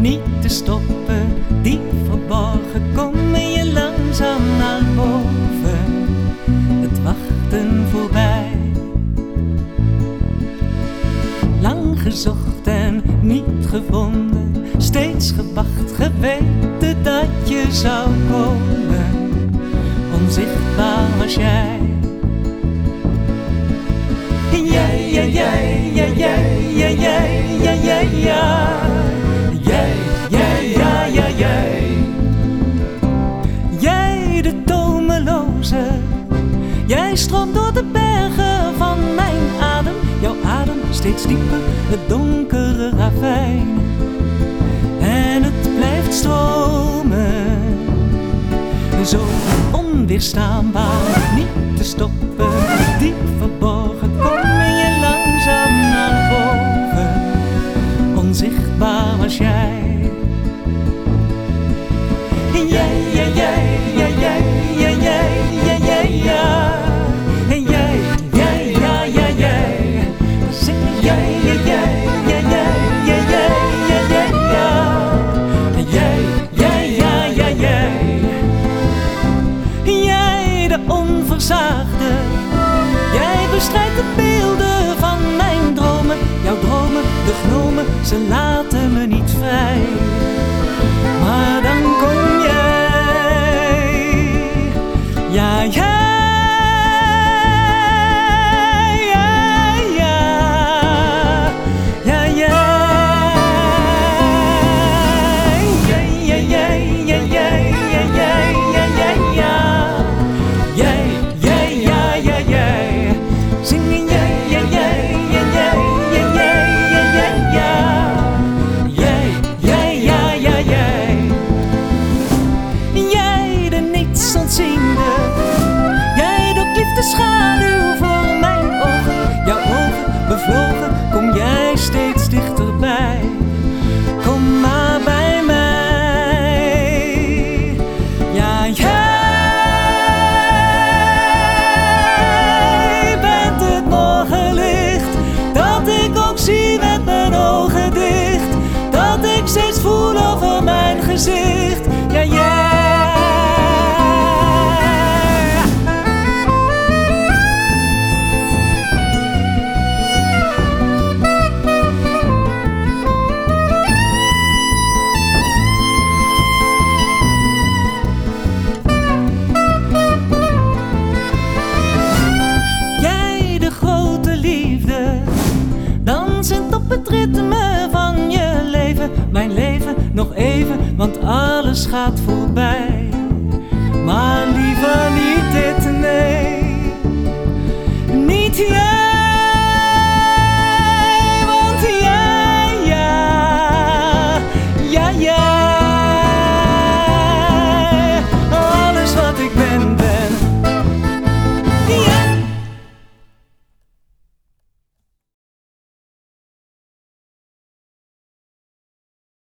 niet te stoppen, diep verborgen kom je langzaam naar boven, het wachten voorbij. Lang gezocht en niet gevonden, steeds gewacht, geweten dat je zou komen, onzichtbaar was jij. Jij, ja, jij, ja, jij, ja, jij, ja, jij, ja. Jij, jij, ja, ja, jij. Jij de tomeloze, jij stroomt door de bergen van mijn adem. Jouw adem steeds dieper, het donkere ravijn. En het blijft stromen, zo onweerstaanbaar, niet te stoppen, diep verborgen kom je langzaam naar boven, onzichtbaar was jij. Jij, ja, jij, ja, jij, ja, jij, ja, jij, ja. En jij, jij, ja, ja, jij. Zing jij, ja, jij, ja, jij, ja, jij, ja, jij, ja. En jij, jij, ja, ja, jij. Jij de onversaagde, jij bestrijdt de beelden van mijn dromen. Jouw dromen, de gnomen, ze laten me niet vrij. Maar dan kom jij, ja, jij, ja, ja, ja, jij, ja, jij, ja, jij, ja, jij, ja, jij, ja. Jij, jij, ja, ja, jij. Zingen jij, ja, jij, ja, jij, ja, jij, ja, jij, ja. Jij, jij, ja, ja, jij. Jij de niets ontziende, jij doet liefde schaduw voor mijn ogen. Jouw ogen bevlogen, kom jij steeds dichterbij. Kom maar bij mij. Ja, jij bent het morgenlicht, dat ik ook zie met mijn ogen dicht, dat ik steeds voel over mijn gezicht. Ja, jij. Jij de grote liefde, dansend op het ritme van je leven. Mijn leven nog even, want alles gaat voorbij.